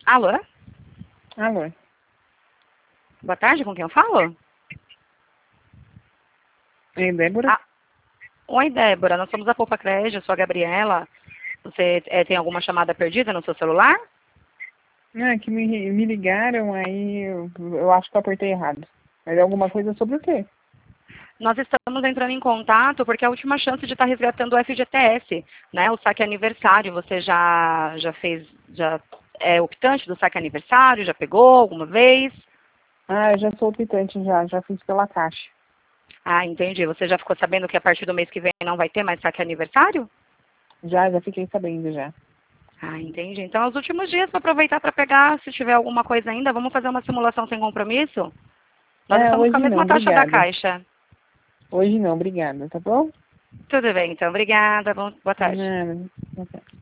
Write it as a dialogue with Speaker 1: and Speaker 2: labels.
Speaker 1: Alô?
Speaker 2: Alô.
Speaker 1: Boa tarde, com quem eu falo?
Speaker 2: É Débora?
Speaker 1: Ah, oi, Débora, nós somos a Poupa Crédito, eu sou a Gabriela. Você tem alguma chamada perdida no seu celular?
Speaker 2: Ah, que me ligaram, aí eu acho que eu apertei errado. Mas é alguma coisa sobre o quê?
Speaker 1: Nós estamos entrando em contato porque é a última chance de estar resgatando o FGTS, né? O saque aniversário, você já fez, já é optante do saque aniversário, já pegou alguma vez?
Speaker 2: Ah, eu já sou optante, já fiz pela Caixa.
Speaker 1: Ah, entendi. Você já ficou sabendo que a partir do mês que vem não vai ter mais saque aniversário?
Speaker 2: Já fiquei sabendo já.
Speaker 1: Ah, entendi. Então, os últimos dias, para aproveitar para pegar, se tiver alguma coisa ainda, vamos fazer uma simulação sem compromisso? Nós
Speaker 2: É,
Speaker 1: estamos com a
Speaker 2: hoje não,
Speaker 1: mesma taxa da
Speaker 2: obrigada.
Speaker 1: Caixa.
Speaker 2: Hoje não, obrigada, tá bom?
Speaker 1: Tudo bem, então. Obrigada. Boa tarde.
Speaker 2: Nada.